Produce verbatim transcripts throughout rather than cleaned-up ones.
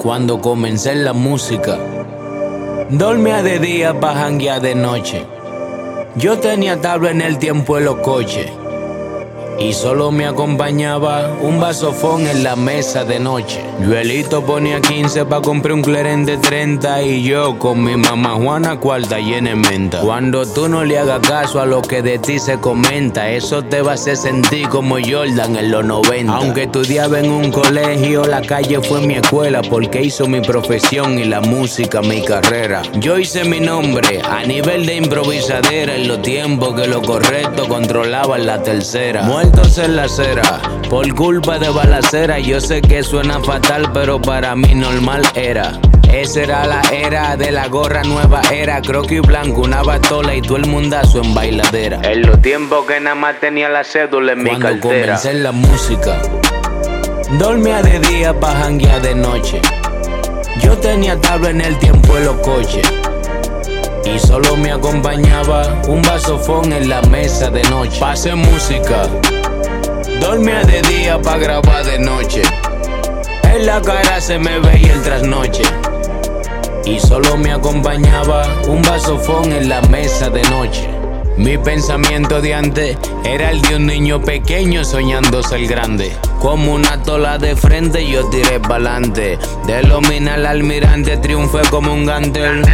Cuando comencé en la música, dormía de día pa' janguear de noche. Yo tenía tabla en el tiempo de los coches y solo me acompañaba un vasofón en la mesa de noche. Yuelito ponía quince pa' comprar un Cleren de treinta y yo con mi mamá Juana cuarta llena de menta. Cuando tú no le hagas caso a lo que de ti se comenta, eso te va a hacer sentir como Jordan en los noventa. Aunque estudiaba en un colegio, la calle fue mi escuela porque hizo mi profesión y la música mi carrera. Yo hice mi nombre a nivel de improvisadera en los tiempos que lo correcto controlaba en la tercera. Muertos en la acera por culpa de balacera. Yo sé que suena fatal, pero para mí normal era. Esa era la era de la gorra nueva era. Croquis blanco, una batola y todo el mundazo en bailadera. En los tiempos que nada más tenía la cédula en mi cartera. Cuando comencé en la música, dormía de día pa' janguear de noche. Yo tenía tabla en el tiempo de los coches y solo me acompañaba un vasofón en la mesa de noche. Pasé música, dormía de día pa' grabar de noche. En la cara se me veía el trasnoche y solo me acompañaba un vasofón en la mesa de noche. Mi pensamiento de antes era el de un niño pequeño soñando ser grande. Como una tola de frente yo tiré pa'lante. De lo mina al almirante triunfé como un gantel.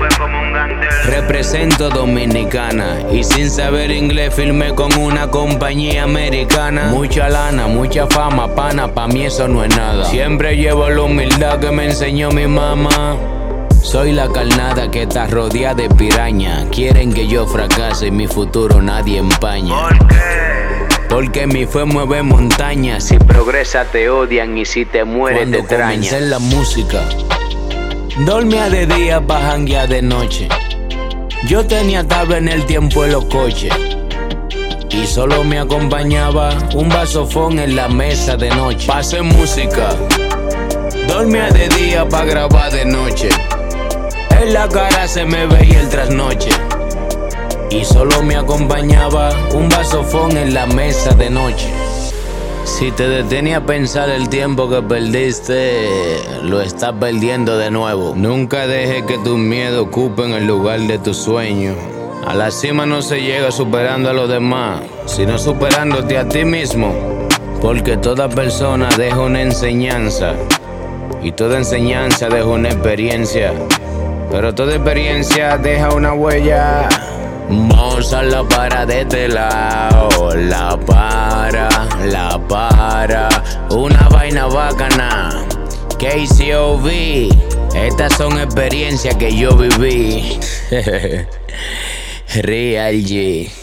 Represento Dominicana y sin saber inglés firmé con una compañía americana. Mucha lana, mucha fama, pana, pa' mí eso no es nada. Siempre llevo la humildad que me enseñó mi mamá. Soy la carnada que está rodeada de piraña. Quieren que yo fracase y mi futuro nadie empaña. ¿Por qué? Porque mi fe mueve montañas. Si progresa te odian y si te mueres te extrañan. Cuando comencé en la música, dormía de día pa' janguear de noche. Yo tenía tabla en el tiempo de los coches y solo me acompañaba un vasofón en la mesa de noche. Pasé música, dormía de día pa' grabar de noche. En la cara se me veía el trasnoche y solo me acompañaba un vasofón en la mesa de noche. Si te detenía a pensar el tiempo que perdiste, lo estás perdiendo de nuevo. Nunca dejes que tus miedos ocupen el lugar de tus sueños. A la cima no se llega superando a los demás, sino superándote a ti mismo. Porque toda persona deja una enseñanza y toda enseñanza deja una experiencia. Pero toda experiencia deja una huella. Vamos a la para de este lado. La para, la para. Una vaina bacana. K C O V. Estas son experiencias que yo viví. Real G.